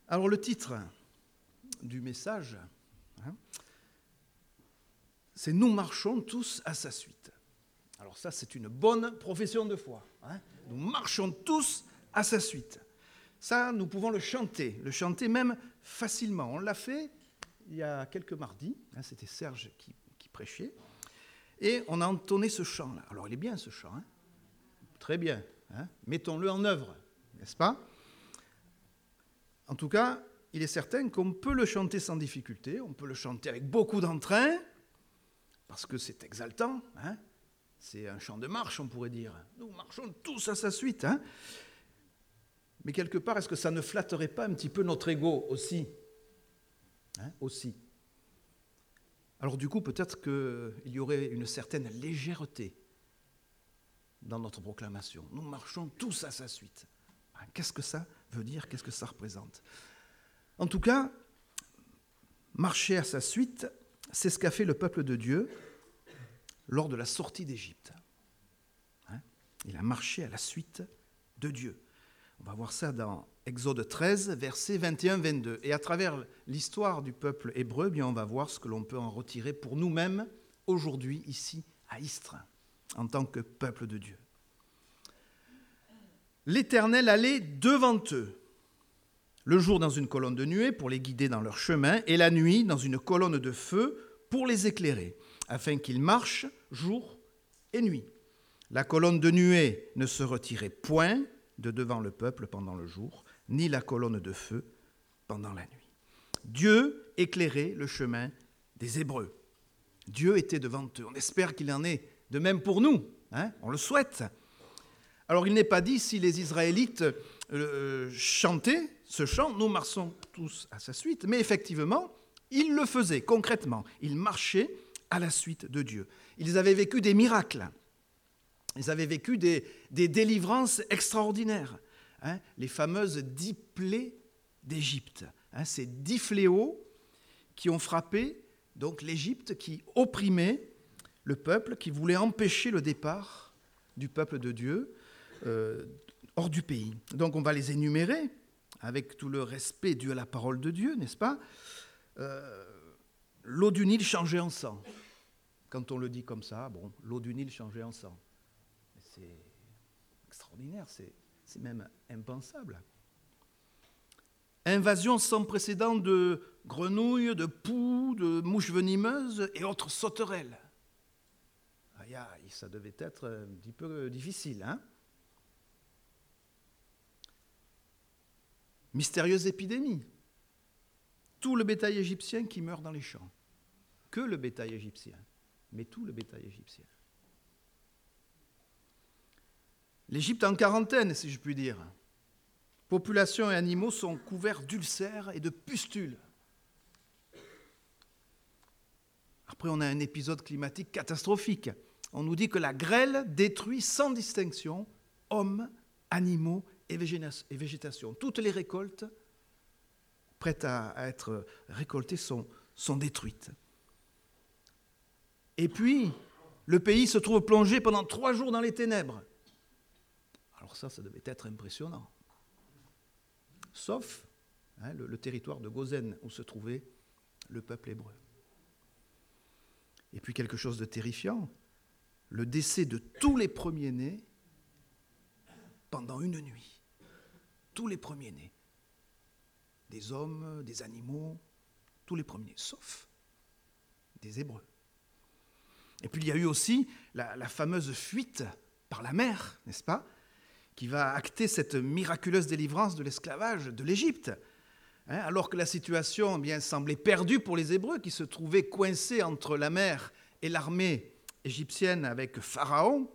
Alors le titre du message, c'est « Nous marchons tous à sa suite ». Alors ça, c'est une bonne profession de foi. Nous marchons tous à sa suite. Ça, nous pouvons le chanter même facilement. On l'a fait il y a quelques mardis, c'était Serge qui prêchait, et on a entonné ce chant-là. Alors il est bien ce chant, très bien, mettons-le en œuvre, n'est-ce pas ? En tout cas, il est certain qu'on peut le chanter sans difficulté, on peut le chanter avec beaucoup d'entrain, parce que c'est exaltant, c'est un chant de marche, on pourrait dire. Nous marchons tous à sa suite. Mais quelque part, est-ce que ça ne flatterait pas un petit peu notre ego aussi ? Aussi. Alors du coup, peut-être qu'il y aurait une certaine légèreté dans notre proclamation. Nous marchons tous à sa suite. Qu'est-ce que ça veut dire ? Qu'est-ce que ça représente ? En tout cas, marcher à sa suite, c'est ce qu'a fait le peuple de Dieu lors de la sortie d'Égypte. Il a marché à la suite de Dieu. On va voir ça dans Exode 13, versets 21-22. Et à travers l'histoire du peuple hébreu, on va voir ce que l'on peut en retirer pour nous-mêmes aujourd'hui, ici, à Istres, en tant que peuple de Dieu. L'Éternel allait devant eux, le jour dans une colonne de nuée pour les guider dans leur chemin, et la nuit dans une colonne de feu pour les éclairer, afin qu'ils marchent jour et nuit. La colonne de nuée ne se retirait point de devant le peuple pendant le jour, ni la colonne de feu pendant la nuit. Dieu éclairait le chemin des Hébreux. Dieu était devant eux. On espère qu'il en est de même pour nous. On le souhaite. Alors il n'est pas dit si les Israélites chantaient ce chant, nous marchons tous à sa suite, mais effectivement, ils le faisaient concrètement. Ils marchaient à la suite de Dieu. Ils avaient vécu des miracles. Ils avaient vécu des délivrances extraordinaires. Les fameuses 10 plaies d'Égypte. Ces 10 fléaux qui ont frappé donc l'Égypte, qui opprimait le peuple, qui voulait empêcher le départ du peuple de Dieu hors du pays. Donc on va les énumérer avec tout le respect dû à la parole de Dieu, n'est-ce pas ? L'eau du Nil changeait en sang. Quand on le dit comme ça, l'eau du Nil changeait en sang. C'est extraordinaire, c'est même impensable. Invasion sans précédent de grenouilles, de poux, de mouches venimeuses et autres sauterelles. Aïe, aïe, ça devait être un petit peu difficile, Mystérieuse épidémie. Tout le bétail égyptien qui meurt dans les champs. Que le bétail égyptien, mais tout le bétail égyptien. L'Égypte en quarantaine, si je puis dire. Population et animaux sont couverts d'ulcères et de pustules. Après, on a un épisode climatique catastrophique. On nous dit que la grêle détruit sans distinction hommes, animaux et végétation. Toutes les récoltes prêtes à être récoltées sont détruites. Et puis, le pays se trouve plongé pendant 3 jours dans les ténèbres. Alors ça devait être impressionnant. Sauf le territoire de Gozen où se trouvait le peuple hébreu. Et puis quelque chose de terrifiant, le décès de tous les premiers-nés pendant une nuit. Tous les premiers-nés. Des hommes, des animaux, tous les premiers, sauf des Hébreux. Et puis il y a eu aussi la fameuse fuite par la mer, n'est-ce pas ? Qui va acter cette miraculeuse délivrance de l'esclavage de l'Égypte. Alors que la situation semblait perdue pour les Hébreux, qui se trouvaient coincés entre la mer et l'armée égyptienne avec Pharaon,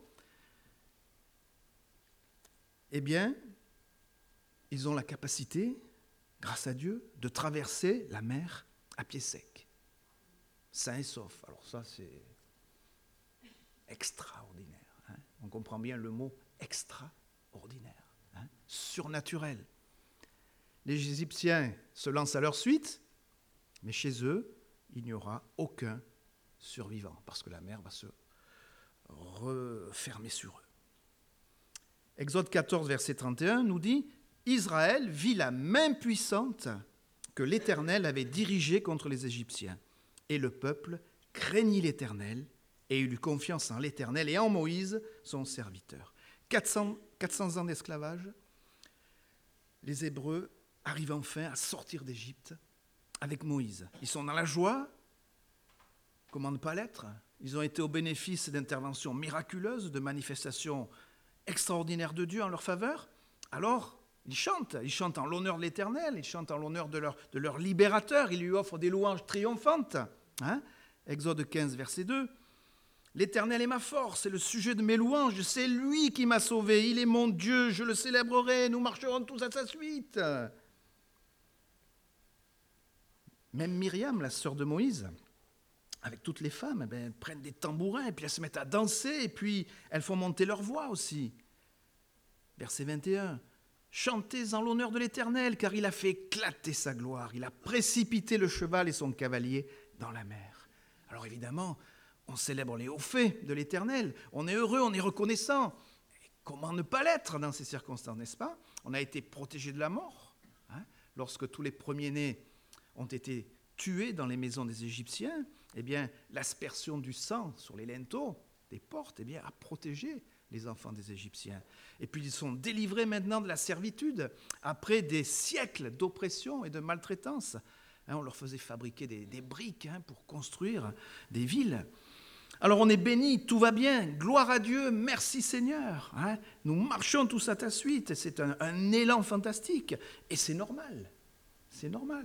ils ont la capacité, grâce à Dieu, de traverser la mer à pied sec, sains et saufs. Alors ça, c'est extraordinaire. On comprend bien le mot extraordinaire, surnaturel. Les Égyptiens se lancent à leur suite, mais chez eux, il n'y aura aucun survivant, parce que la mer va se refermer sur eux. Exode 14, verset 31 nous dit Israël vit la main puissante que l'Éternel avait dirigée contre les Égyptiens. Et le peuple craignit l'Éternel et eut confiance en l'Éternel et en Moïse, son serviteur. 400 ans d'esclavage, les Hébreux arrivent enfin à sortir d'Égypte avec Moïse. Ils sont dans la joie, comment ne pas l'être? Ils ont été au bénéfice d'interventions miraculeuses, de manifestations extraordinaires de Dieu en leur faveur. Alors, ils chantent en l'honneur de l'Éternel, ils chantent en l'honneur de leur libérateur, ils lui offrent des louanges triomphantes. Exode 15, verset 2. L'Éternel est ma force, c'est le sujet de mes louanges, c'est lui qui m'a sauvé, il est mon Dieu, je le célébrerai, nous marcherons tous à sa suite. Même Myriam, la sœur de Moïse, avec toutes les femmes, elles prennent des tambourins et puis elles se mettent à danser et puis elles font monter leur voix aussi. Verset 21. Chantez en l'honneur de l'Éternel, car il a fait éclater sa gloire. Il a précipité le cheval et son cavalier dans la mer. Alors évidemment, on célèbre les hauts faits de l'Éternel. On est heureux, on est reconnaissant. Et comment ne pas l'être dans ces circonstances, n'est-ce pas? On a été protégés de la mort. Lorsque tous les premiers-nés ont été tués dans les maisons des Égyptiens, eh bien, l'aspersion du sang sur les linteaux des portes a protégé les enfants des Égyptiens. Et puis ils sont délivrés maintenant de la servitude, après des siècles d'oppression et de maltraitance. On leur faisait fabriquer des briques pour construire des villes. Alors on est bénis, tout va bien, gloire à Dieu, merci Seigneur. Nous marchons tous à ta suite, c'est un élan fantastique, et c'est normal, c'est normal.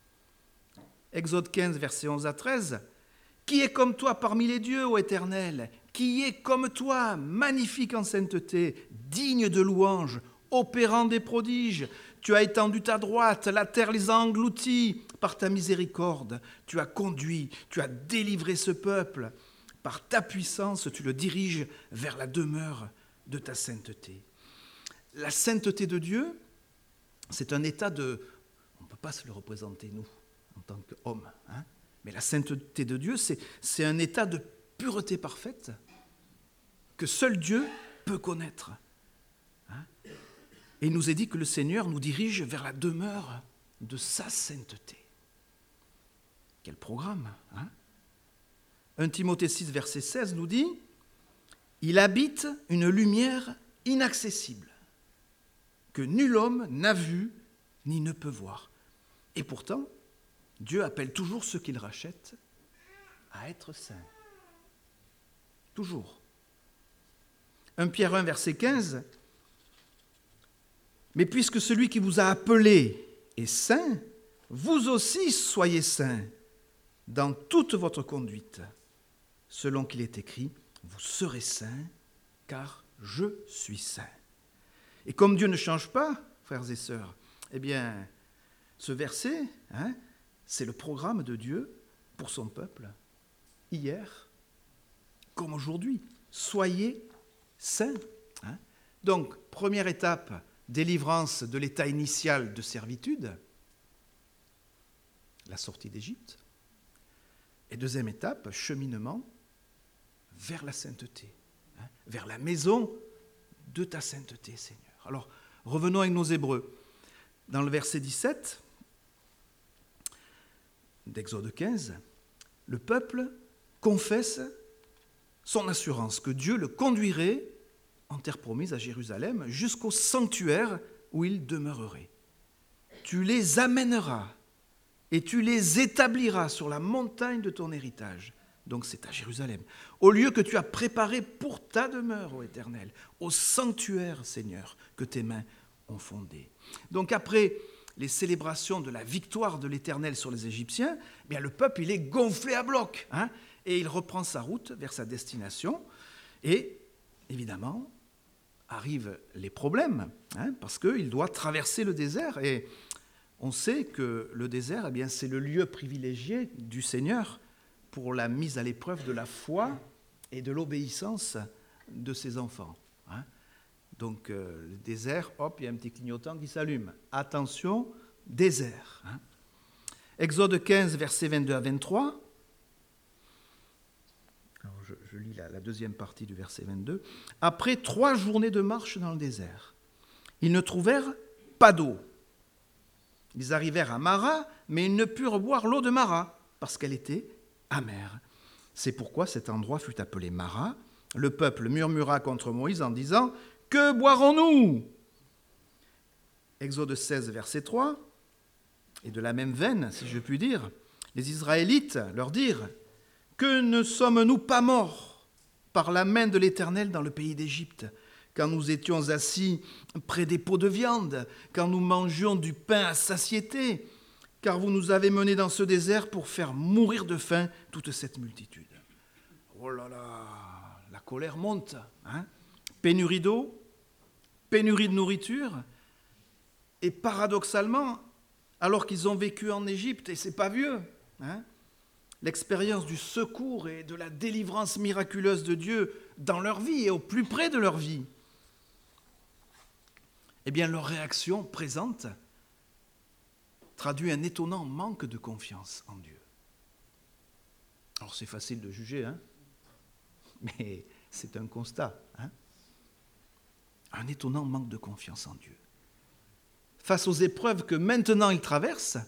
Exode 15, versets 11 à 13. « Qui est comme toi parmi les dieux, ô Éternel ? Qui est comme toi, magnifique en sainteté, digne de louange, opérant des prodiges ? Tu as étendu ta droite, la terre les a engloutis par ta miséricorde. Tu as conduit, tu as délivré ce peuple. Par ta puissance, tu le diriges vers la demeure de ta sainteté. » La sainteté de Dieu, c'est un état de... On ne peut pas se le représenter, nous, en tant qu'hommes. Mais la sainteté de Dieu, c'est un état de pureté parfaite que seul Dieu peut connaître. Et il nous est dit que le Seigneur nous dirige vers la demeure de sa sainteté. Quel programme, 1 Timothée 6, verset 16 nous dit « Il habite une lumière inaccessible que nul homme n'a vue ni ne peut voir. Et pourtant, Dieu appelle toujours ceux qu'il rachète à être saints. » Toujours. 1 Pierre 1, verset 15. « Mais puisque celui qui vous a appelé est saint, vous aussi soyez saints dans toute votre conduite. Selon qu'il est écrit, vous serez saints, car je suis saint. » Et comme Dieu ne change pas, frères et sœurs, eh bien, ce verset, c'est le programme de Dieu pour son peuple, hier comme aujourd'hui. Soyez saints. Donc, première étape, délivrance de l'état initial de servitude, la sortie d'Égypte. Et deuxième étape, cheminement vers la sainteté, vers la maison de ta sainteté, Seigneur. Alors, revenons avec nos Hébreux. Dans le verset 17 d'Exode 15, le peuple confesse son assurance que Dieu le conduirait en terre promise à Jérusalem jusqu'au sanctuaire où il demeurerait. Tu les amèneras et tu les établiras sur la montagne de ton héritage. Donc c'est à Jérusalem. Au lieu que tu as préparé pour ta demeure, ô Éternel, au sanctuaire, Seigneur, que tes mains ont fondé. Donc après les célébrations de la victoire de l'Éternel sur les Égyptiens, eh bien le peuple il est gonflé à bloc, et il reprend sa route vers sa destination. Et évidemment, arrivent les problèmes, parce qu'il doit traverser le désert. Et on sait que le désert, eh bien, c'est le lieu privilégié du Seigneur pour la mise à l'épreuve de la foi et de l'obéissance de ses enfants. Donc, le désert, hop, il y a un petit clignotant qui s'allume. Attention, désert. Exode 15, versets 22 à 23. Alors, je lis la deuxième partie du verset 22. « Après 3 journées de marche dans le désert, ils ne trouvèrent pas d'eau. Ils arrivèrent à Mara, mais ils ne purent boire l'eau de Mara, parce qu'elle était amère. C'est pourquoi cet endroit fut appelé Mara. Le peuple murmura contre Moïse en disant « Que boirons-nous » Exode 16, verset 3, et de la même veine, si je puis dire, les Israélites leur dirent « Que ne sommes-nous pas morts par la main de l'Éternel dans le pays d'Égypte, quand nous étions assis près des pots de viande, quand nous mangions du pain à satiété, car vous nous avez menés dans ce désert pour faire mourir de faim toute cette multitude. » Oh là là, la colère monte. Hein? Pénurie d'eau, pénurie de nourriture, et paradoxalement, alors qu'ils ont vécu en Égypte, et c'est pas vieux, hein, l'expérience du secours et de la délivrance miraculeuse de Dieu dans leur vie et au plus près de leur vie, eh bien leur réaction présente traduit un étonnant manque de confiance en Dieu. Alors c'est facile de juger, hein, mais c'est un constat. Hein, un étonnant manque de confiance en Dieu. Face aux épreuves que maintenant ils traversent,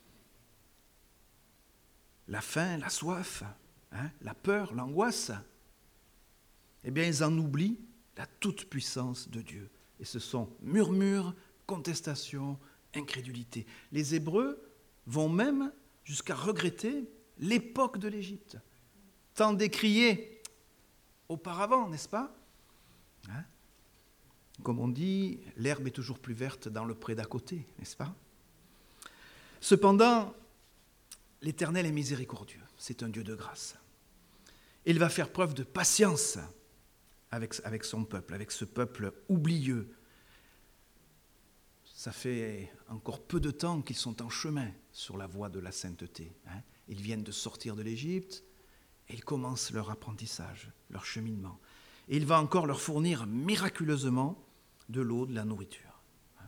la faim, la soif, hein, la peur, l'angoisse, eh bien ils en oublient la toute-puissance de Dieu. Et ce sont murmures, contestations, incrédulité. Les Hébreux vont même jusqu'à regretter l'époque de l'Égypte, tant décriée auparavant, n'est-ce pas? Hein? Comme on dit, l'herbe est toujours plus verte dans le pré d'à côté, n'est-ce pas? Cependant, l'Éternel est miséricordieux, c'est un Dieu de grâce. Il va faire preuve de patience avec son peuple, avec ce peuple oublieux. Ça fait encore peu de temps qu'ils sont en chemin sur la voie de la sainteté. Hein. Ils viennent de sortir de l'Égypte et ils commencent leur apprentissage, leur cheminement. Et il va encore leur fournir miraculeusement de l'eau, de la nourriture.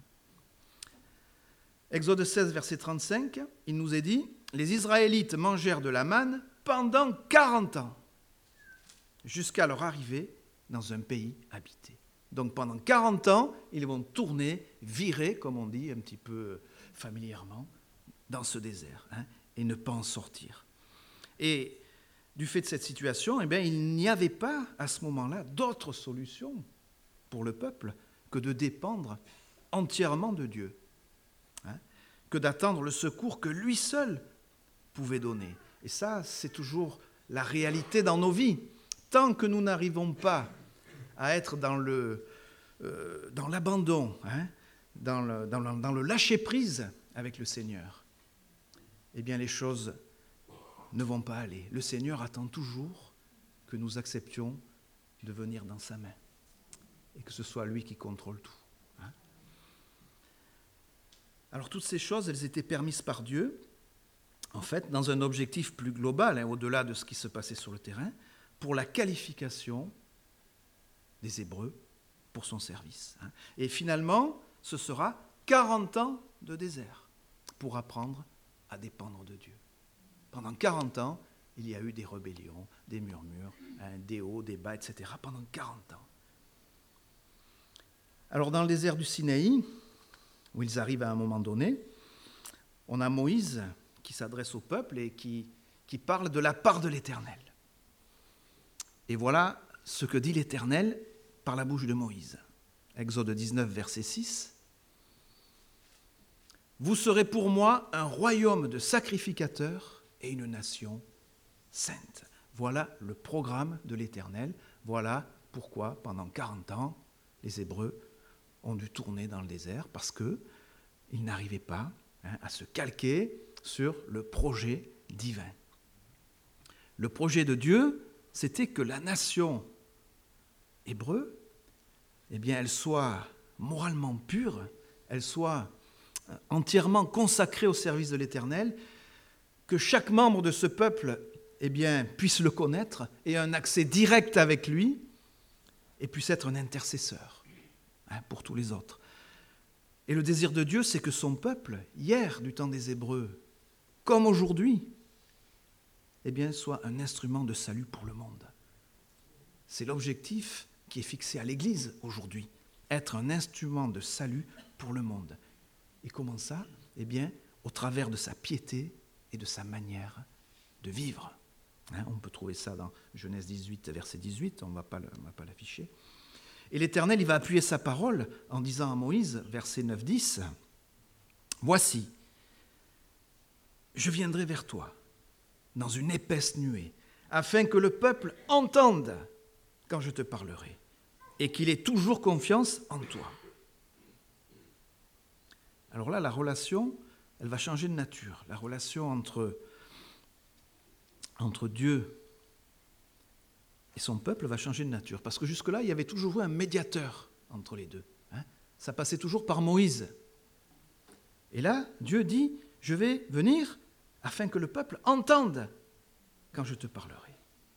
Exode 16, verset 35, il nous est dit « Les Israélites mangèrent de la manne pendant 40 ans, jusqu'à leur arrivée dans un pays habité. » Donc pendant 40 ans, ils vont tourner, virer, comme on dit un petit peu familièrement, dans ce désert, hein, et ne pas en sortir. Et du fait de cette situation, eh bien, il n'y avait pas à ce moment-là d'autre solution pour le peuple que de dépendre entièrement de Dieu, hein, que d'attendre le secours que lui seul pouvait donner. Et ça, c'est toujours la réalité dans nos vies. Tant que nous n'arrivons pas à être dans l'abandon, hein, dans le lâcher-prise avec le Seigneur, eh bien les choses ne vont pas aller. Le Seigneur attend toujours que nous acceptions de venir dans sa main et que ce soit lui qui contrôle tout. Hein. Alors toutes ces choses, elles étaient permises par Dieu, en fait, dans un objectif plus global, hein, au-delà de ce qui se passait sur le terrain, pour la qualification des Hébreux pour son service. Hein. Et finalement, ce sera 40 ans de désert pour apprendre à dépendre de Dieu. Pendant 40 ans, il y a eu des rébellions, des murmures, hein, des hauts, des bas, etc. Pendant 40 ans. Alors dans le désert du Sinaï, où ils arrivent à un moment donné, on a Moïse qui s'adresse au peuple et qui parle de la part de l'Éternel. Et voilà ce que dit l'Éternel par la bouche de Moïse. Exode 19, verset 6. « Vous serez pour moi un royaume de sacrificateurs et une nation sainte. » Voilà le programme de l'Éternel. Voilà pourquoi, pendant 40 ans, les Hébreux ont dû tourner dans le désert, parce qu'ils n'arrivaient pas, hein, à se calquer sur le projet divin. Le projet de Dieu, c'était que la nation hébreu, eh bien, elle soit moralement pure, elle soit entièrement consacrée au service de l'Éternel, que chaque membre de ce peuple, eh bien, puisse le connaître et ait un accès direct avec lui et puisse être un intercesseur, hein, pour tous les autres. Et le désir de Dieu, c'est que son peuple, hier, du temps des Hébreux, comme aujourd'hui, eh bien, soit un instrument de salut pour le monde. C'est l'objectif qui est fixé à l'Église aujourd'hui, être un instrument de salut pour le monde. Et comment ça? Eh bien, au travers de sa piété et de sa manière de vivre. On peut trouver ça dans Genèse 18, verset 18, on ne va pas l'afficher. Et l'Éternel, il va appuyer sa parole en disant à Moïse, verset 9-10, « Voici, je viendrai vers toi dans une épaisse nuée, afin que le peuple entende quand je te parlerai, et qu'il ait toujours confiance en toi. » Alors là, la relation, elle va changer de nature. La relation entre Dieu et son peuple va changer de nature. Parce que jusque-là, il y avait toujours eu un médiateur entre les deux. Ça passait toujours par Moïse. Et là, Dieu dit, je vais venir afin que le peuple entende quand je te parlerai.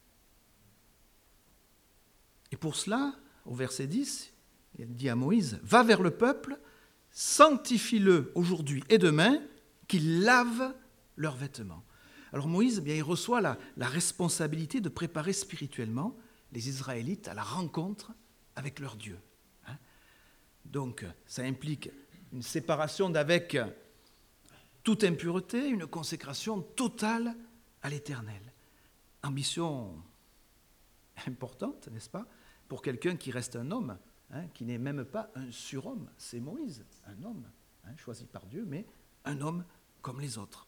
Et pour cela, au verset 10, il dit à Moïse, va vers le peuple, sanctifie-le aujourd'hui et demain, qu'ils lavent leurs vêtements. Alors Moïse, bien, il reçoit la responsabilité de préparer spirituellement les Israélites à la rencontre avec leur Dieu. Donc, ça implique une séparation d'avec toute impureté, une consécration totale à l'Éternel. Ambition importante, n'est-ce pas, pour quelqu'un qui reste un homme, qui n'est même pas un surhomme. C'est Moïse, un homme, choisi par Dieu, mais un homme comme les autres.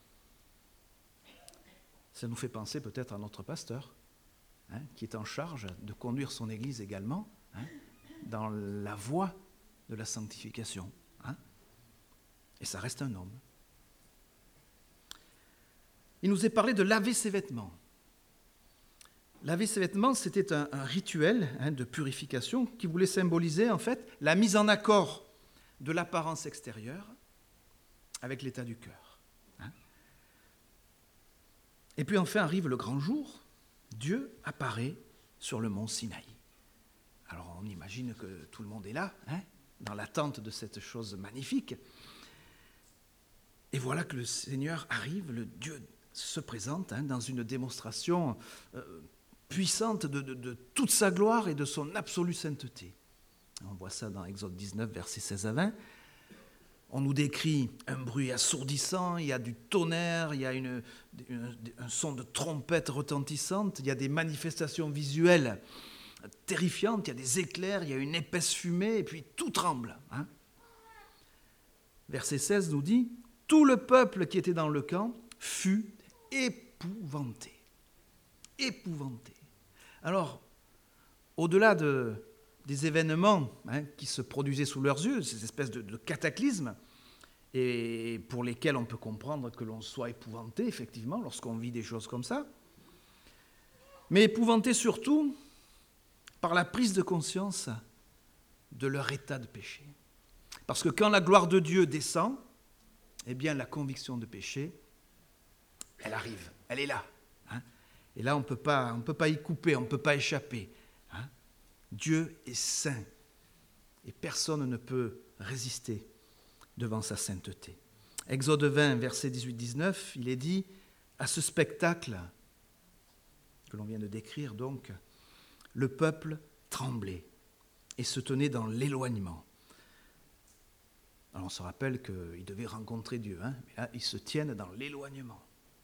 Ça nous fait penser peut-être à notre pasteur, qui est en charge de conduire son Église également dans la voie de la sanctification. Et ça reste un homme. Il nous est parlé de laver ses vêtements. Laver ses vêtements, c'était un rituel de purification qui voulait symboliser en fait la mise en accord de l'apparence extérieure avec l'état du cœur. Et puis enfin arrive le grand jour, Dieu apparaît sur le mont Sinaï. Alors on imagine que tout le monde est là, dans l'attente de cette chose magnifique. Et voilà que le Seigneur arrive, le Dieu se présente dans une démonstration puissante de toute sa gloire et de son absolue sainteté. On voit ça dans Exode 19, versets 16 à 20. On nous décrit un bruit assourdissant, il y a du tonnerre, il y a un son de trompette retentissante, il y a des manifestations visuelles terrifiantes, il y a des éclairs, il y a une épaisse fumée, et puis tout tremble. Verset 16 nous dit, « Tout le peuple qui était dans le camp fut épouvanté. » Épouvanté. Alors, au-delà des événements qui se produisaient sous leurs yeux, ces espèces de cataclysmes, et pour lesquels on peut comprendre que l'on soit épouvanté, effectivement, lorsqu'on vit des choses comme ça, mais épouvanté surtout par la prise de conscience de leur état de péché. Parce que quand la gloire de Dieu descend, eh bien la conviction de péché, elle arrive, elle est là. Et là, on ne peut pas y couper, on ne peut pas échapper. Dieu est saint et personne ne peut résister devant sa sainteté. Exode 20, versets 18-19, il est dit, à ce spectacle que l'on vient de décrire donc, le peuple tremblait et se tenait dans l'éloignement. Alors on se rappelle qu'ils devaient rencontrer Dieu, mais là ils se tiennent dans l'éloignement.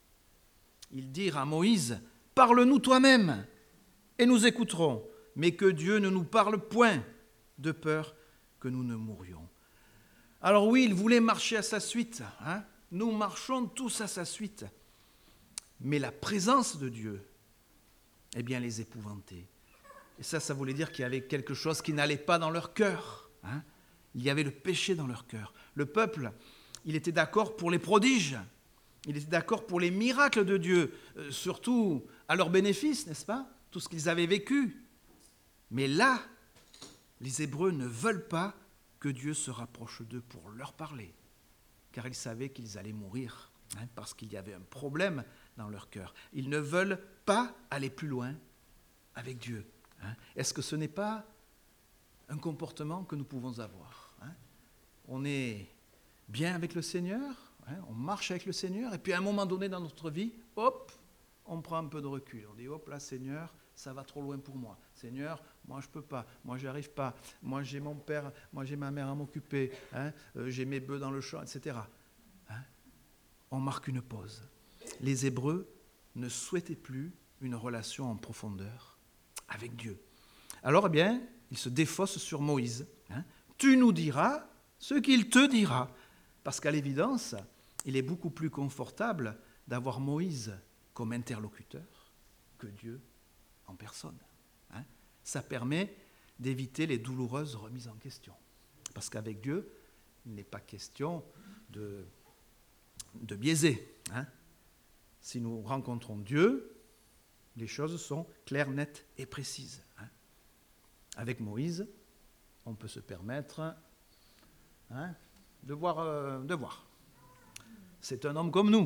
Ils dirent à Moïse, « Parle-nous toi-même et nous écouterons, mais que Dieu ne nous parle point, de peur que nous ne mourions. » Alors oui, il voulait marcher à sa suite. Nous marchons tous à sa suite. Mais la présence de Dieu, eh bien, les épouvantait. Et ça voulait dire qu'il y avait quelque chose qui n'allait pas dans leur cœur. Il y avait le péché dans leur cœur. Le peuple, il était d'accord pour les prodiges. Il était d'accord pour les miracles de Dieu, surtout à leur bénéfice, n'est-ce pas? Tout ce qu'ils avaient vécu. Mais là, les Hébreux ne veulent pas que Dieu se rapproche d'eux pour leur parler, car ils savaient qu'ils allaient mourir, parce qu'il y avait un problème dans leur cœur. Ils ne veulent pas aller plus loin avec Dieu. Est-ce que ce n'est pas un comportement que nous pouvons avoir? On est bien avec le Seigneur, on marche avec le Seigneur, et puis à un moment donné dans notre vie, hop, on prend un peu de recul. On dit, hop là, Seigneur, ça va trop loin pour moi. Seigneur, moi je ne peux pas, moi je n'y arrive pas, moi j'ai mon père, moi j'ai ma mère à m'occuper, j'ai mes bœufs dans le champ, etc. On marque une pause. Les Hébreux ne souhaitaient plus une relation en profondeur avec Dieu. Alors, eh bien, ils se défaussent sur Moïse. Tu nous diras ce qu'il te dira. Parce qu'à l'évidence, il est beaucoup plus confortable d'avoir Moïse comme interlocuteur que Dieu en personne. Ça permet d'éviter les douloureuses remises en question. Parce qu'avec Dieu, il n'est pas question de biaiser. Si nous rencontrons Dieu, les choses sont claires, nettes et précises. Avec Moïse, on peut se permettre de voir. C'est un homme comme nous.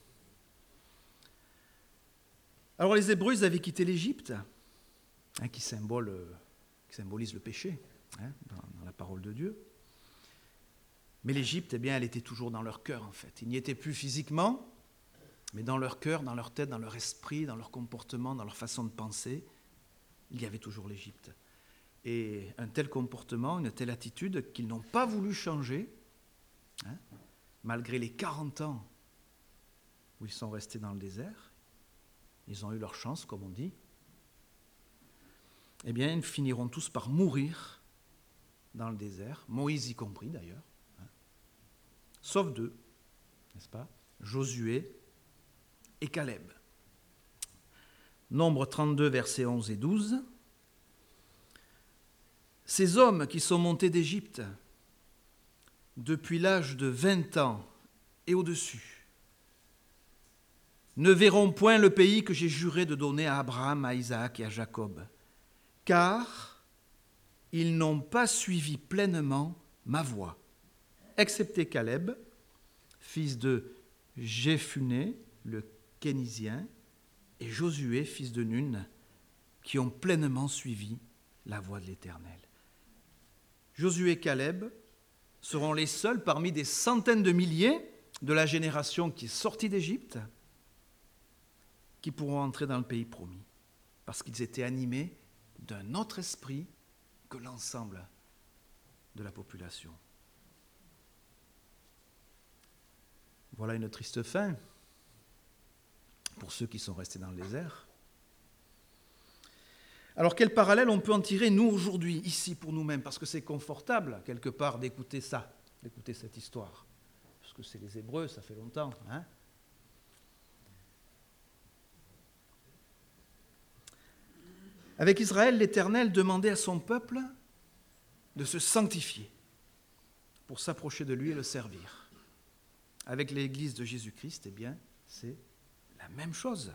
Alors les Hébreux, ils avaient quitté l'Égypte, qui symbolise le péché dans la parole de Dieu. Mais l'Égypte, eh bien, elle était toujours dans leur cœur, en fait. Ils n'y étaient plus physiquement, mais dans leur cœur, dans leur tête, dans leur esprit, dans leur comportement, dans leur façon de penser, il y avait toujours l'Égypte. Et un tel comportement, une telle attitude qu'ils n'ont pas voulu changer, malgré les 40 ans où ils sont restés dans le désert, ils ont eu leur chance, comme on dit, eh bien, ils finiront tous par mourir dans le désert, Moïse y compris d'ailleurs, sauf deux, n'est-ce pas, Josué et Caleb. Nombre 32, versets 11 et 12. Ces hommes qui sont montés d'Égypte depuis l'âge de 20 ans et au-dessus ne verront point le pays que j'ai juré de donner à Abraham, à Isaac et à Jacob, car ils n'ont pas suivi pleinement ma voie, excepté Caleb, fils de Jéphuné, le Kénizien, et Josué, fils de Nun, qui ont pleinement suivi la voie de l'Éternel. Josué et Caleb seront les seuls parmi des centaines de milliers de la génération qui est sortie d'Égypte qui pourront entrer dans le pays promis, parce qu'ils étaient animés d'un autre esprit que l'ensemble de la population. Voilà une triste fin pour ceux qui sont restés dans le désert. Alors quel parallèle on peut en tirer, nous, aujourd'hui, ici, pour nous-mêmes? Parce que c'est confortable, quelque part, d'écouter ça, d'écouter cette histoire. Parce que c'est les Hébreux, ça fait longtemps. Avec Israël, l'Éternel demandait à son peuple de se sanctifier pour s'approcher de lui et le servir. Avec l'Église de Jésus-Christ, eh bien, c'est la même chose.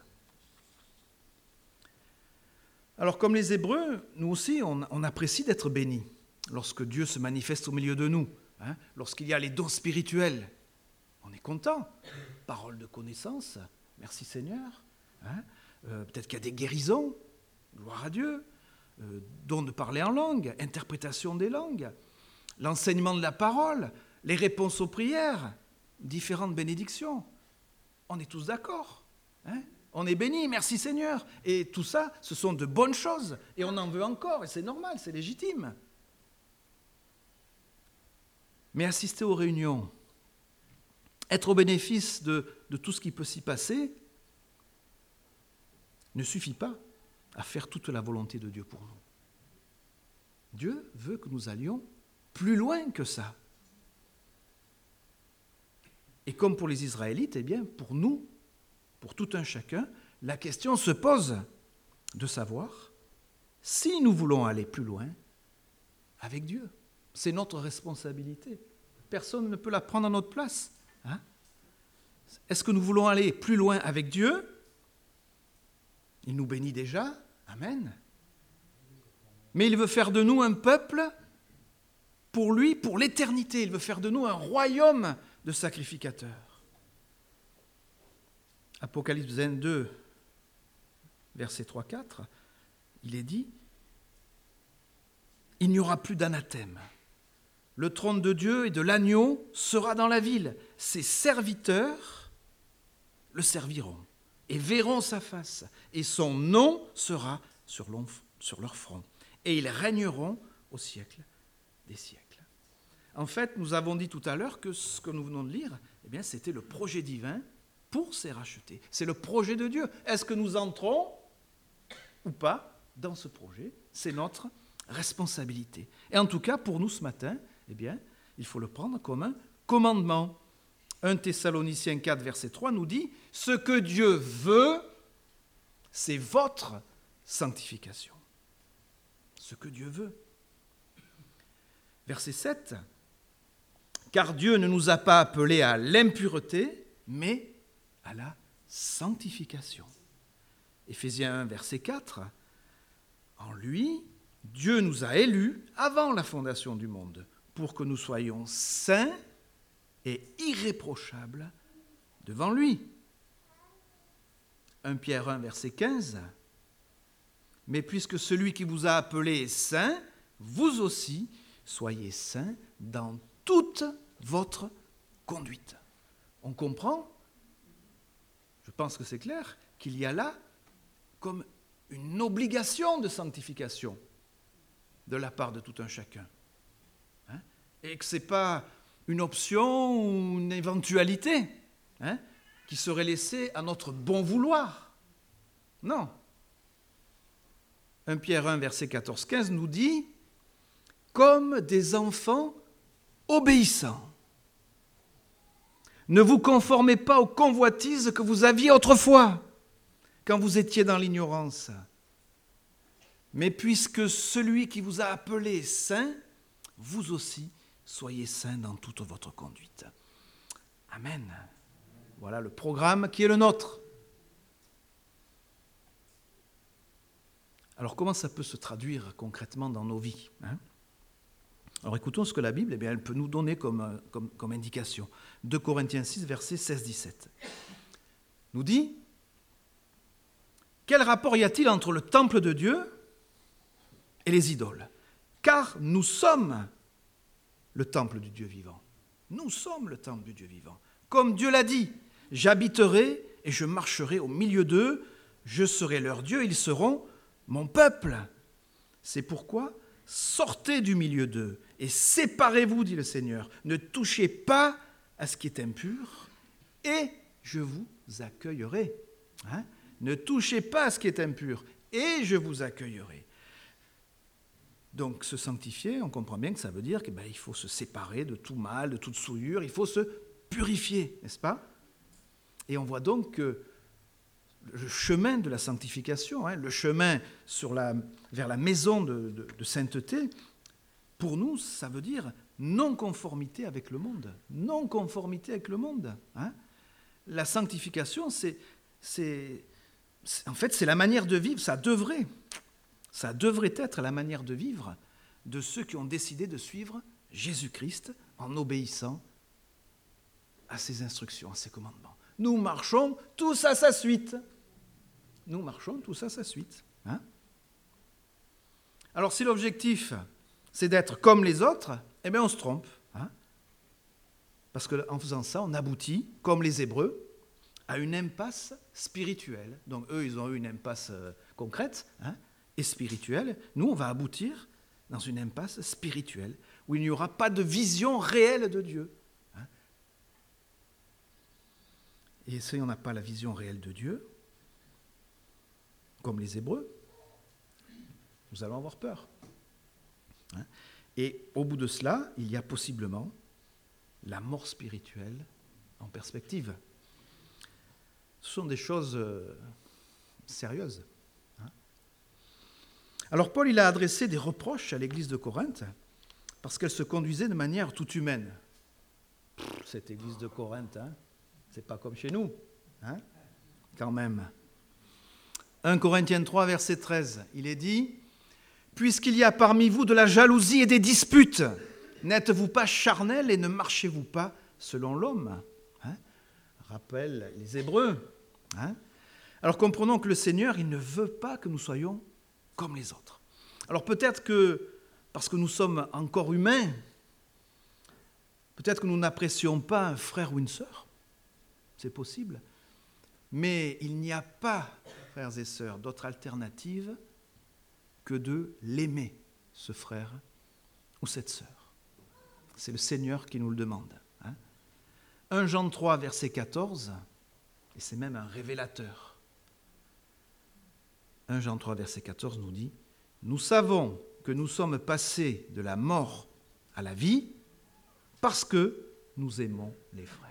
Alors, comme les Hébreux, nous aussi, on apprécie d'être bénis lorsque Dieu se manifeste au milieu de nous, lorsqu'il y a les dons spirituels. On est content. Parole de connaissance, merci Seigneur. Peut-être qu'il y a des guérisons, gloire à Dieu. Don de parler en langue, interprétation des langues, l'enseignement de la parole, les réponses aux prières, différentes bénédictions. On est tous d'accord. On est bénis, merci Seigneur. Et tout ça, ce sont de bonnes choses. Et on en veut encore, et c'est normal, c'est légitime. Mais assister aux réunions, être au bénéfice de tout ce qui peut s'y passer, ne suffit pas à faire toute la volonté de Dieu pour nous. Dieu veut que nous allions plus loin que ça. Et comme pour les Israélites, eh bien, pour nous, pour tout un chacun, la question se pose de savoir si nous voulons aller plus loin avec Dieu. C'est notre responsabilité. Personne ne peut la prendre à notre place. Est-ce que nous voulons aller plus loin avec Dieu? Il nous bénit déjà. Amen. Mais il veut faire de nous un peuple pour lui, pour l'éternité. Il veut faire de nous un royaume de sacrificateurs. Apocalypse 22, versets 3-4, il est dit « Il n'y aura plus d'anathème. Le trône de Dieu et de l'agneau sera dans la ville. Ses serviteurs le serviront et verront sa face, et son nom sera sur leur front. Et ils régneront au siècle des siècles. En fait, nous avons dit tout à l'heure que ce que nous venons de lire, eh bien, c'était le projet divin pour ces rachetés. C'est le projet de Dieu. Est-ce que nous entrons ou pas dans ce projet? C'est notre responsabilité. Et en tout cas, pour nous ce matin, eh bien, il faut le prendre comme un commandement. 1 Thessaloniciens 4, verset 3 nous dit « Ce que Dieu veut, c'est votre sanctification. » Ce que Dieu veut. Verset 7 « Car Dieu ne nous a pas appelés à l'impureté, mais à la sanctification. » Éphésiens 1, verset 4 « En lui, Dieu nous a élus avant la fondation du monde, pour que nous soyons saints et irréprochables devant lui. » 1 Pierre 1, verset 15. « Mais puisque celui qui vous a appelé est saint, vous aussi soyez saints dans toute votre conduite. » On comprend, je pense que c'est clair, qu'il y a là comme une obligation de sanctification de la part de tout un chacun. Et que ce n'est pas une option ou une éventualité qui serait laissée à notre bon vouloir. Non. 1 Pierre 1, verset 14-15 nous dit « Comme des enfants obéissants, ne vous conformez pas aux convoitises que vous aviez autrefois, quand vous étiez dans l'ignorance. Mais puisque celui qui vous a appelé est saint, vous aussi soyez saints dans toute votre conduite. » Amen. Voilà le programme qui est le nôtre. Alors comment ça peut se traduire concrètement dans nos vies, Alors écoutons ce que la Bible, elle peut nous donner comme indication. 2 Corinthiens 6, versets 16-17. Nous dit « Quel rapport y a-t-il entre le temple de Dieu et les idoles? Car nous sommes le temple du Dieu vivant. Nous sommes le temple du Dieu vivant. Comme Dieu l'a dit, j'habiterai et je marcherai au milieu d'eux, je serai leur Dieu, ils seront mon peuple. C'est pourquoi sortez du milieu d'eux et séparez-vous, dit le Seigneur. Ne touchez pas à ce qui est impur et je vous accueillerai. Ne touchez pas à ce qui est impur et je vous accueillerai. Donc se sanctifier, on comprend bien que ça veut dire qu'il faut se séparer de tout mal, de toute souillure, il faut se purifier, n'est-ce pas? Et on voit donc que le chemin de la sanctification, le chemin vers la maison de sainteté, pour nous, ça veut dire non-conformité avec le monde. Non-conformité avec le monde. La sanctification, en fait, c'est la manière de vivre, ça devrait être la manière de vivre de ceux qui ont décidé de suivre Jésus-Christ en obéissant à ses instructions, à ses commandements. Nous marchons tous à sa suite. Nous marchons tous à sa suite. Alors si l'objectif, c'est d'être comme les autres, eh bien on se trompe. Parce qu'en faisant ça, on aboutit, comme les Hébreux, à une impasse spirituelle. Donc eux, ils ont eu une impasse concrète et spirituelle. Nous, on va aboutir dans une impasse spirituelle, où il n'y aura pas de vision réelle de Dieu. Et si on n'a pas la vision réelle de Dieu, comme les Hébreux, nous allons avoir peur. Et au bout de cela, il y a possiblement la mort spirituelle en perspective. Ce sont des choses sérieuses. Alors Paul, il a adressé des reproches à l'église de Corinthe parce qu'elle se conduisait de manière toute humaine. Cette église de Corinthe, c'est pas comme chez nous, quand même. 1 Corinthiens 3, verset 13, il est dit « Puisqu'il y a parmi vous de la jalousie et des disputes, n'êtes-vous pas charnels et ne marchez-vous pas selon l'homme ?» Rappelle les Hébreux. Alors comprenons que le Seigneur, il ne veut pas que nous soyons comme les autres. Alors peut-être que, parce que nous sommes encore humains, peut-être que nous n'apprécions pas un frère ou une sœur, c'est possible, mais il n'y a pas, frères et sœurs, d'autre alternative que de l'aimer, ce frère ou cette sœur. C'est le Seigneur qui nous le demande. 1 Jean 3, verset 14, et c'est même un révélateur. 1 Jean 3, verset 14 nous dit « Nous savons que nous sommes passés de la mort à la vie parce que nous aimons les frères.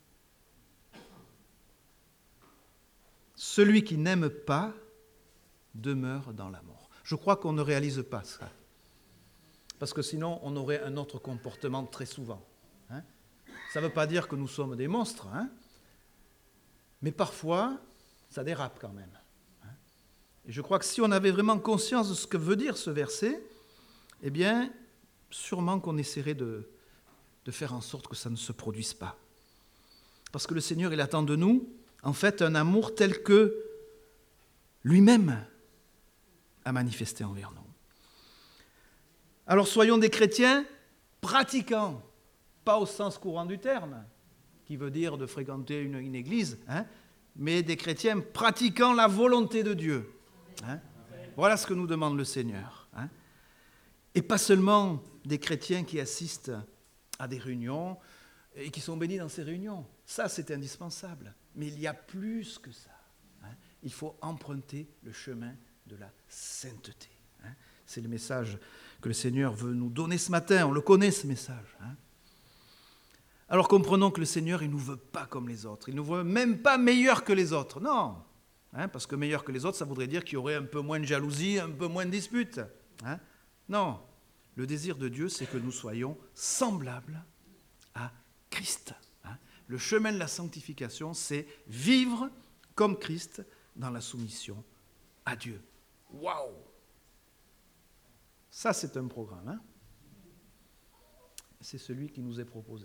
Celui qui n'aime pas demeure dans la mort. » Je crois qu'on ne réalise pas ça. Parce que sinon, on aurait un autre comportement très souvent. Ça ne veut pas dire que nous sommes des monstres, mais parfois, ça dérape quand même. Et je crois que si on avait vraiment conscience de ce que veut dire ce verset, eh bien, sûrement qu'on essaierait de faire en sorte que ça ne se produise pas. Parce que le Seigneur, il attend de nous, en fait, un amour tel que lui-même a manifesté envers nous. Alors soyons des chrétiens pratiquants, pas au sens courant du terme, qui veut dire de fréquenter une église, mais des chrétiens pratiquant la volonté de Dieu. Voilà ce que nous demande le Seigneur. Et pas seulement des chrétiens qui assistent à des réunions et qui sont bénis dans ces réunions. Ça, c'est indispensable. Mais il y a plus que ça. Il faut emprunter le chemin de la sainteté. C'est le message que le Seigneur veut nous donner ce matin. On le connaît, ce message. Alors comprenons que le Seigneur, il ne nous veut pas comme les autres. Il ne nous veut même pas meilleurs que les autres. Non. Parce que meilleur que les autres, ça voudrait dire qu'il y aurait un peu moins de jalousie, un peu moins de disputes. Non. Le désir de Dieu, c'est que nous soyons semblables à Christ. Le chemin de la sanctification, c'est vivre comme Christ dans la soumission à Dieu. Waouh! Ça, c'est un programme. C'est celui qui nous est proposé.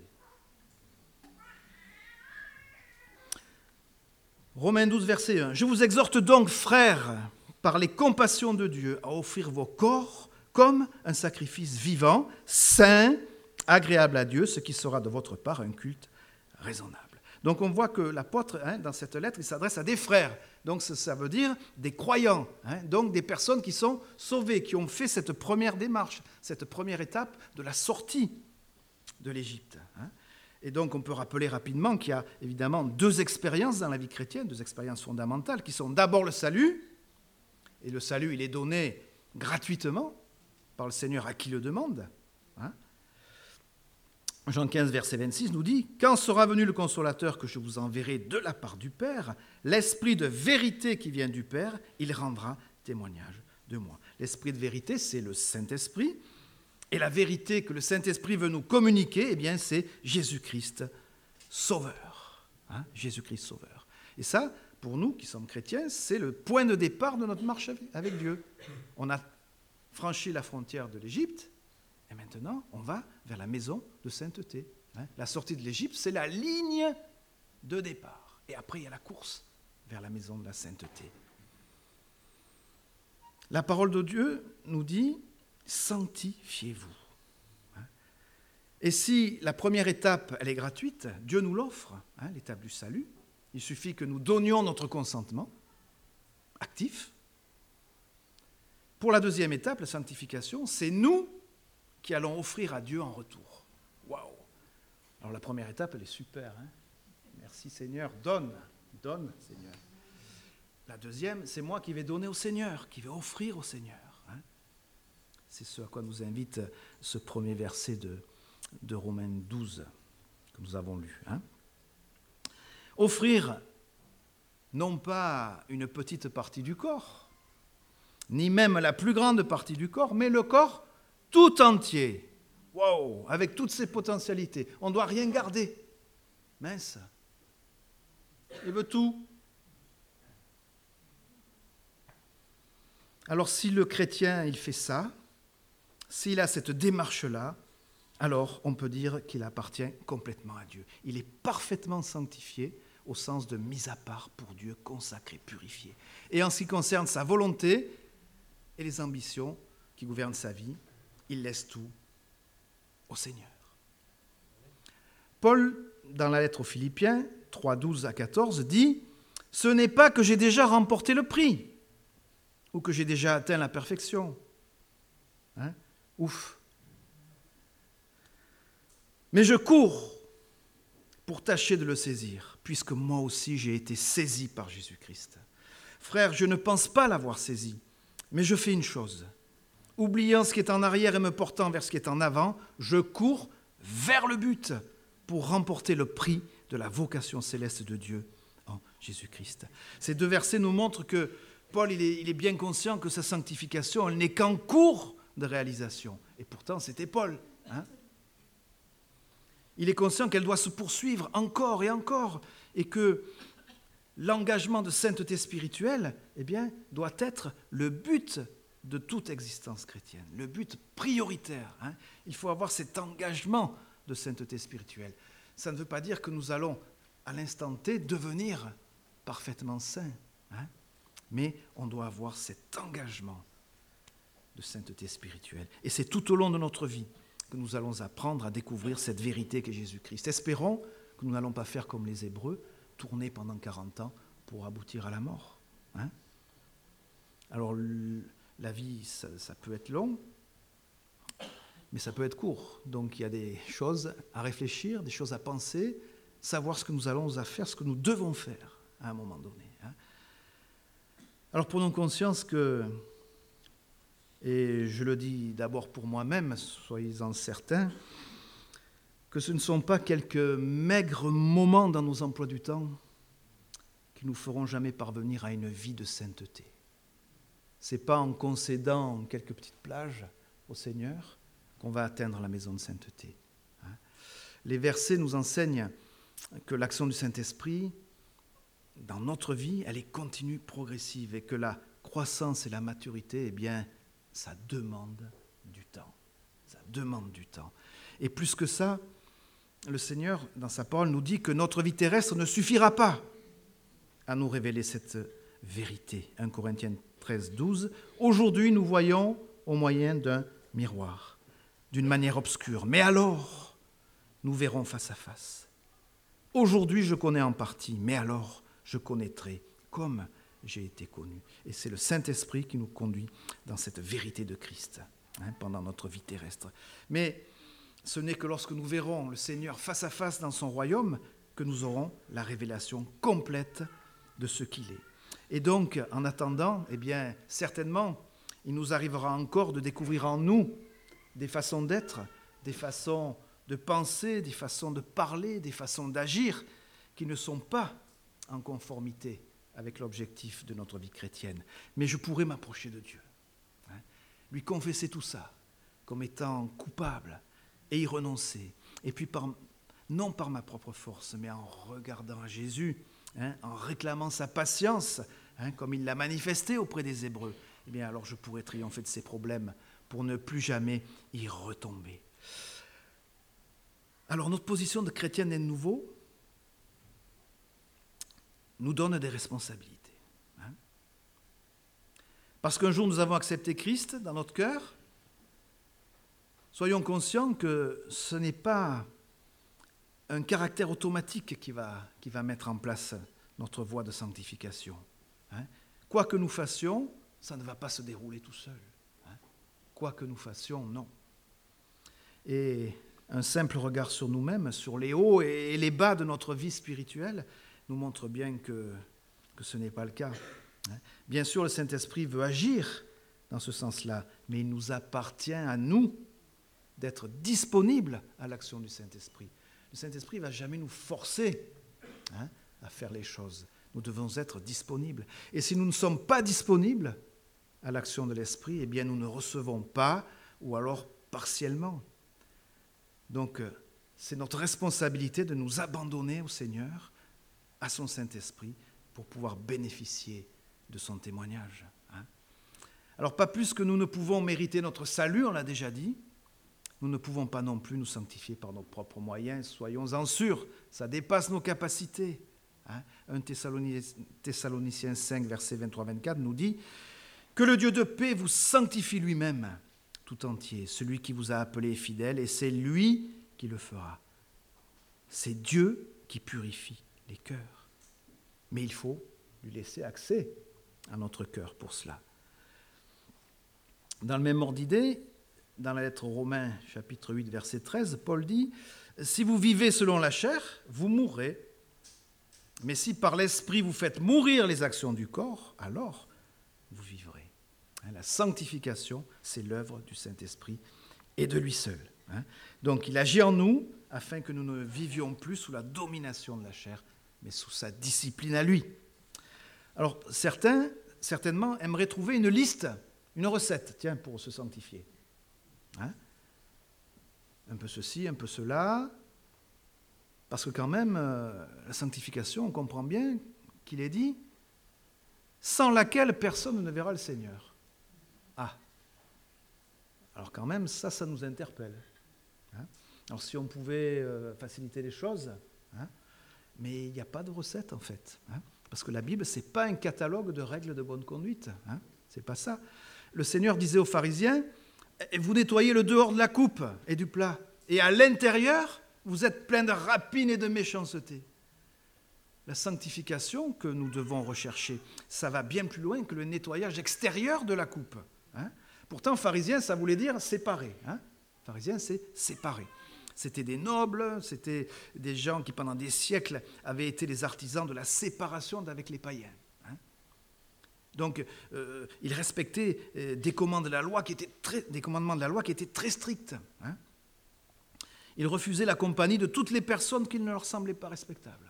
Romains 12, verset 1. « Je vous exhorte donc, frères, par les compassions de Dieu, à offrir vos corps comme un sacrifice vivant, saint, agréable à Dieu, ce qui sera de votre part un culte raisonnable. » Donc on voit que l'apôtre, dans cette lettre, il s'adresse à des frères. Donc ça veut dire des croyants, donc des personnes qui sont sauvées, qui ont fait cette première démarche, cette première étape de la sortie de l'Égypte. Et donc on peut rappeler rapidement qu'il y a évidemment deux expériences dans la vie chrétienne, deux expériences fondamentales, qui sont d'abord le salut, et le salut il est donné gratuitement par le Seigneur à qui le demande. Jean 15, verset 26 nous dit « Quand sera venu le Consolateur que je vous enverrai de la part du Père, l'Esprit de vérité qui vient du Père, il rendra témoignage de moi. » L'Esprit de vérité, c'est le Saint-Esprit. Et la vérité que le Saint-Esprit veut nous communiquer, eh bien, c'est Jésus-Christ Sauveur. Jésus-Christ Sauveur. Et ça, pour nous qui sommes chrétiens, c'est le point de départ de notre marche avec Dieu. On a franchi la frontière de l'Égypte, et maintenant, on va vers la maison de sainteté. La sortie de l'Égypte, c'est la ligne de départ. Et après, il y a la course vers la maison de la sainteté. La parole de Dieu nous dit « sanctifiez-vous ». Et si la première étape, elle est gratuite, Dieu nous l'offre, l'étape du salut. Il suffit que nous donnions notre consentement actif. Pour la deuxième étape, la sanctification, c'est nous qui allons offrir à Dieu en retour. Waouh! Alors la première étape, elle est super. Merci Seigneur, donne Seigneur. La deuxième, c'est moi qui vais donner au Seigneur, qui vais offrir au Seigneur. C'est ce à quoi nous invite ce premier verset de Romains 12 que nous avons lu. Offrir non pas une petite partie du corps, ni même la plus grande partie du corps, mais le corps tout entier. Wow, avec toutes ses potentialités. On ne doit rien garder. Mince. Il veut tout. Alors si le chrétien, il fait ça, s'il a cette démarche-là, alors on peut dire qu'il appartient complètement à Dieu. Il est parfaitement sanctifié au sens de mise à part pour Dieu, consacré, purifié. Et en ce qui concerne sa volonté et les ambitions qui gouvernent sa vie, il laisse tout au Seigneur. Paul, dans la lettre aux Philippiens, 3, 12 à 14, dit « Ce n'est pas que j'ai déjà remporté le prix ou que j'ai déjà atteint la perfection, Hein? Ouf. Mais je cours pour tâcher de le saisir, puisque moi aussi j'ai été saisi par Jésus-Christ. Frère, je ne pense pas l'avoir saisi, mais je fais une chose. Oubliant ce qui est en arrière et me portant vers ce qui est en avant, je cours vers le but pour remporter le prix de la vocation céleste de Dieu en Jésus-Christ. Ces deux versets nous montrent que Paul il est bien conscient que sa sanctification elle n'est qu'en cours de réalisation. Et pourtant, c'était Paul. Hein? Il est conscient qu'elle doit se poursuivre encore et encore et que l'engagement de sainteté spirituelle doit être le but de toute existence chrétienne, le but prioritaire. Hein. Il faut avoir cet engagement de sainteté spirituelle. Ça ne veut pas dire que nous allons, à l'instant T, devenir parfaitement saints. Hein. Mais on doit avoir cet engagement de sainteté spirituelle. Et c'est tout au long de notre vie que nous allons apprendre à découvrir cette vérité qu'est Jésus-Christ. Espérons que nous n'allons pas faire comme les Hébreux, tourner pendant 40 ans pour aboutir à la mort. Hein. Alors, la vie, ça peut être long, mais ça peut être court. Donc, il y a des choses à réfléchir, des choses à penser, savoir ce que nous allons faire, ce que nous devons faire à un moment donné. Hein. Alors, prenons conscience que, et je le dis d'abord pour moi-même, soyez-en certains, que ce ne sont pas quelques maigres moments dans nos emplois du temps qui nous feront jamais parvenir à une vie de sainteté. Ce n'est pas en concédant quelques petites plages au Seigneur qu'on va atteindre la maison de sainteté. Les versets nous enseignent que l'action du Saint-Esprit, dans notre vie, elle est continue, progressive, et que la croissance et la maturité, ça demande du temps. Ça demande du temps. Et plus que ça, le Seigneur, dans sa parole, nous dit que notre vie terrestre ne suffira pas à nous révéler cette vérité. 1 Corinthiens 13, 12. Aujourd'hui, nous voyons au moyen d'un miroir, d'une manière obscure. Mais alors, nous verrons face à face. Aujourd'hui, je connais en partie, mais alors, je connaîtrai comme j'ai été connu. Et c'est le Saint-Esprit qui nous conduit dans cette vérité de Christ pendant notre vie terrestre. Mais ce n'est que lorsque nous verrons le Seigneur face à face dans son royaume que nous aurons la révélation complète de ce qu'il est. Et donc, en attendant, certainement, il nous arrivera encore de découvrir en nous des façons d'être, des façons de penser, des façons de parler, des façons d'agir qui ne sont pas en conformité avec l'objectif de notre vie chrétienne. Mais je pourrais m'approcher de Dieu, lui confesser tout ça comme étant coupable et y renoncer. Et puis, non par ma propre force, mais en regardant à Jésus, en réclamant sa patience, comme il l'a manifesté auprès des Hébreux, alors je pourrais triompher de ces problèmes pour ne plus jamais y retomber. Alors notre position de chrétien né de nouveau nous donne des responsabilités. Parce qu'un jour nous avons accepté Christ dans notre cœur, soyons conscients que ce n'est pas un caractère automatique qui va mettre en place notre voie de sanctification. Quoi que nous fassions, ça ne va pas se dérouler tout seul. Quoi que nous fassions, non. Et un simple regard sur nous-mêmes, sur les hauts et les bas de notre vie spirituelle, nous montre bien que ce n'est pas le cas. Bien sûr, le Saint-Esprit veut agir dans ce sens-là, mais il nous appartient à nous d'être disponibles à l'action du Saint-Esprit. Le Saint-Esprit ne va jamais nous forcer à faire les choses. Nous devons être disponibles. Et si nous ne sommes pas disponibles à l'action de l'Esprit, nous ne recevons pas, ou alors partiellement. Donc, c'est notre responsabilité de nous abandonner au Seigneur, à son Saint-Esprit, pour pouvoir bénéficier de son témoignage. Alors, pas plus que nous ne pouvons mériter notre salut, on l'a déjà dit, nous ne pouvons pas non plus nous sanctifier par nos propres moyens, soyons-en sûrs, ça dépasse nos capacités. 1 Thessaloniciens 5, versets 23-24 nous dit « Que le Dieu de paix vous sanctifie lui-même tout entier, celui qui vous a appelé est fidèle, et c'est lui qui le fera. C'est Dieu qui purifie les cœurs. Mais il faut lui laisser accès à notre cœur pour cela. » Dans le même ordre d'idée, dans la lettre aux Romains, chapitre 8, verset 13, Paul dit « Si vous vivez selon la chair, vous mourrez. Mais si par l'Esprit vous faites mourir les actions du corps, alors vous vivrez. » La sanctification, c'est l'œuvre du Saint-Esprit et de lui seul. Donc il agit en nous afin que nous ne vivions plus sous la domination de la chair, mais sous sa discipline à lui. Alors certains, certainement, aimeraient trouver une liste, une recette, tiens, pour se sanctifier. Un peu ceci, un peu cela. Parce que quand même, la sanctification, on comprend bien qu'il est dit, sans laquelle personne ne verra le Seigneur. Ah, alors quand même, ça nous interpelle. Alors si on pouvait faciliter les choses, mais il n'y a pas de recette en fait. Parce que la Bible, ce n'est pas un catalogue de règles de bonne conduite. Ce n'est pas ça. Le Seigneur disait aux pharisiens, vous nettoyez le dehors de la coupe et du plat, et à l'intérieur, vous êtes plein de rapines et de méchanceté. La sanctification que nous devons rechercher, ça va bien plus loin que le nettoyage extérieur de la coupe. Pourtant, pharisien, ça voulait dire séparer. Pharisien, c'est séparer. C'était des nobles, c'était des gens qui, pendant des siècles, avaient été les artisans de la séparation avec les païens. Donc, ils respectaient des commandements de la loi qui étaient très stricts. Ils refusaient la compagnie de toutes les personnes qui ne leur semblaient pas respectables.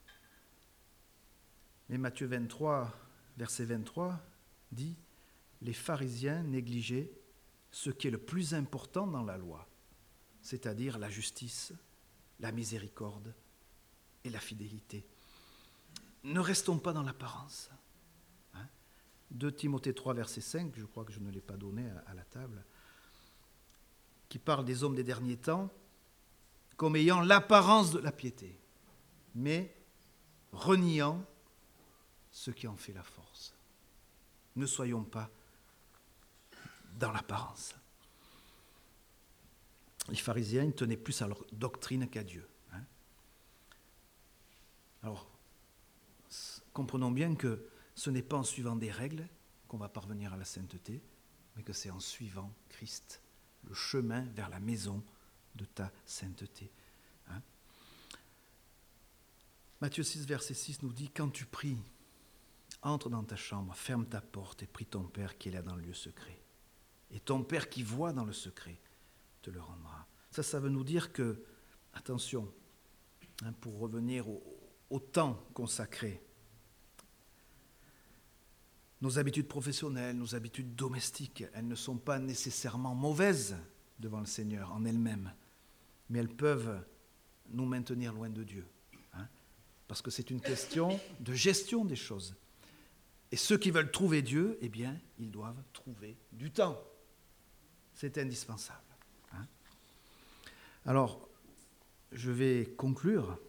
Mais Matthieu 23, verset 23, dit « Les pharisiens négligeaient ce qui est le plus important dans la loi, c'est-à-dire la justice, la miséricorde et la fidélité. » Ne restons pas dans l'apparence. 2 Timothée 3, verset 5, je crois que je ne l'ai pas donné à la table, qui parle des hommes des derniers temps comme ayant l'apparence de la piété, mais reniant ce qui en fait la force. Ne soyons pas dans l'apparence. Les pharisiens, ils tenaient plus à leur doctrine qu'à Dieu. Alors, comprenons bien que ce n'est pas en suivant des règles qu'on va parvenir à la sainteté, mais que c'est en suivant Christ, le chemin vers la maison de ta sainteté. Matthieu 6, verset 6 nous dit « Quand tu pries, entre dans ta chambre, ferme ta porte et prie ton Père qui est là dans le lieu secret. Et ton Père qui voit dans le secret te le rendra. » Ça veut nous dire que, attention, pour revenir au temps consacré, nos habitudes professionnelles, nos habitudes domestiques, elles ne sont pas nécessairement mauvaises devant le Seigneur en elles-mêmes, mais elles peuvent nous maintenir loin de Dieu. Parce que c'est une question de gestion des choses. Et ceux qui veulent trouver Dieu, eh bien, ils doivent trouver du temps. C'est indispensable. Alors, je vais conclure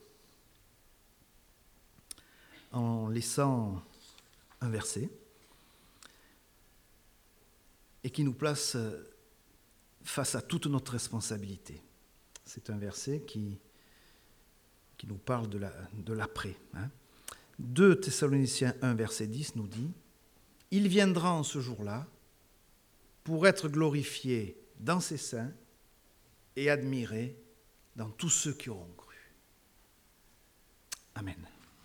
en laissant un verset et qui nous place face à toute notre responsabilité. C'est un verset qui nous parle de l'après. 2 Thessaloniciens 1, verset 10 nous dit « Il viendra en ce jour-là pour être glorifié dans ses saints et admiré dans tous ceux qui auront cru. » Amen.